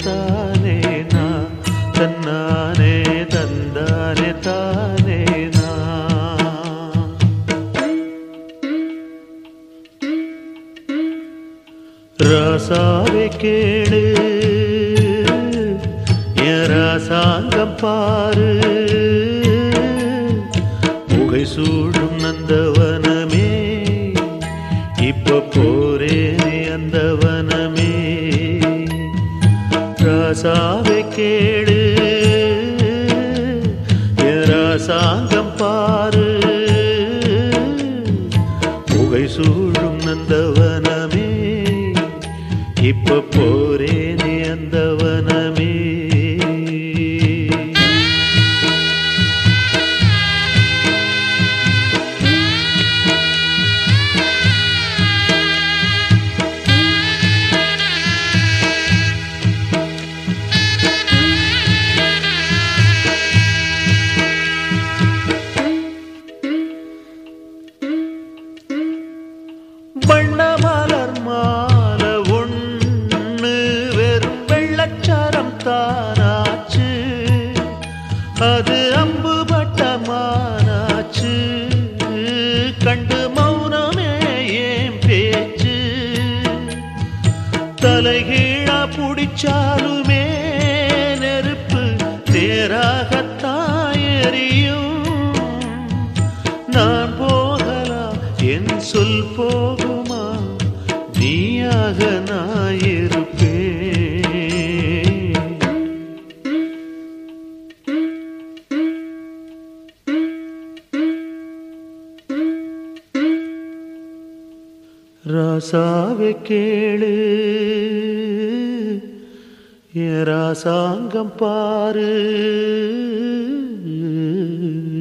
தானே நா தன்னானே தந்தானே தானே நா ராசாவே கேளு என் ராசாங்கம் பாரு புகை சூடும் நந்தவனமே இப்ப போரேனே அந்த வனமே ராசாவே கேளு என் ராசாங்கம் பாரு புகை சூடும் நந்தவனமே இப்ப போரேனே அந்த வனமே வண்ணமலர் மால ஒண்ணு வெறும் வெள்ளச்சாரம் தானாச்சு அது அம்பு பட்டமானாச்சு கண்டு மௌனமே ஏன் பேச்சு தலைகீழா புடிச்சாலுமே நெருப்பு தேராகத்தான் எரியும் நான் போகலாம் என் சொல் போகுமா நீயாக நான் இருப்பேன் ராசாவே கேளு என் ராசாங்கம் பாரு